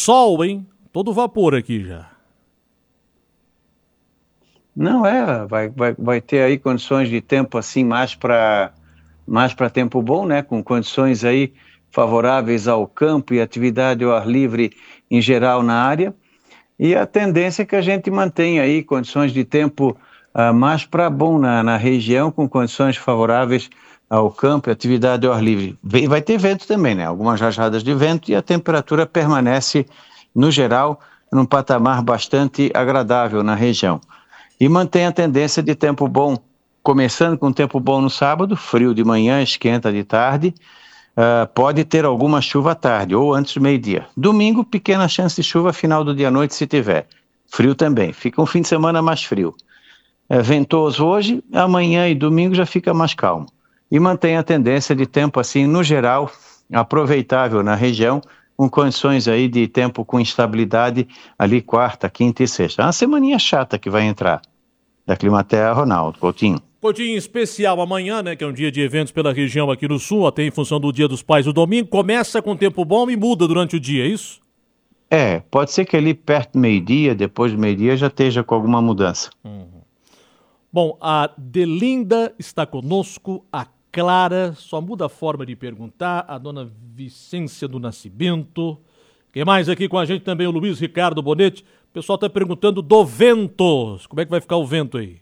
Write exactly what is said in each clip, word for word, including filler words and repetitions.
sol, hein? Todo vapor aqui já. Não é, vai, vai, vai ter aí condições de tempo assim mais para mais para tempo bom, né? Com condições aí favoráveis ao campo e atividade ao ar livre em geral na área. E a tendência é que a gente mantenha aí condições de tempo uh, mais para bom na, na região, com condições favoráveis ao campo e atividade ao ar livre. Vai ter vento também, né? Algumas rajadas de vento e a temperatura permanece, no geral, num patamar bastante agradável na região. E mantém a tendência de tempo bom, começando com tempo bom no sábado, frio de manhã, esquenta de tarde, uh, pode ter alguma chuva à tarde ou antes do meio-dia. Domingo, pequena chance de chuva final do dia à noite se tiver. Frio também, fica um fim de semana mais frio. É ventoso hoje, amanhã e domingo já fica mais calmo. E mantém a tendência de tempo assim, no geral, aproveitável na região, com condições aí de tempo com instabilidade ali quarta, quinta e sexta. É uma semaninha chata que vai entrar. Da Climatea, Ronaldo Coutinho. Coutinho, especial amanhã, né, que é um dia de eventos pela região aqui no sul, até em função do Dia dos Pais do domingo, começa com tempo bom e muda durante o dia, é isso? É, pode ser que ali perto do meio-dia, depois do meio-dia, já esteja com alguma mudança. Uhum. Bom, a Delinda está conosco, a Clara, só muda a forma de perguntar, a dona Vicência do Nascimento. Quem mais aqui com a gente também, o Luiz Ricardo Bonetti. O pessoal está perguntando do vento. Como é que vai ficar o vento aí?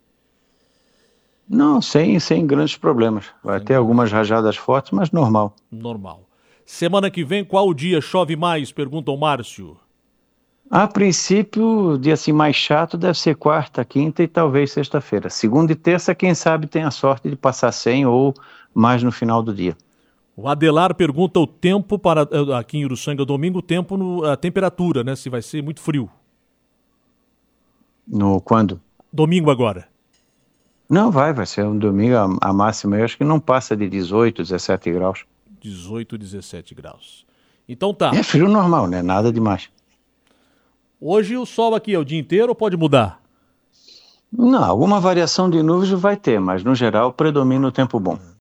Não, sem, sem grandes problemas. Vai sem ter algumas rajadas fortes, mas normal. Normal. Semana que vem, qual dia chove mais? Pergunta o Márcio. A princípio, o dia assim mais chato deve ser quarta, quinta e talvez sexta-feira. Segunda e terça, quem sabe tem a sorte de passar sem ou mais no final do dia. O Adelar pergunta o tempo para aqui em Uruçanga domingo, o tempo, no, a temperatura, né? Se vai ser muito frio. No quando? Domingo agora. Não, vai, vai ser um domingo, a, a máxima eu acho que não passa de dezoito, dezessete graus. dezoito, dezessete graus. Então tá. É frio normal, né? Nada demais. Hoje o sol aqui é o dia inteiro ou pode mudar? Não, alguma variação de nuvens vai ter, mas no geral predomina o tempo bom.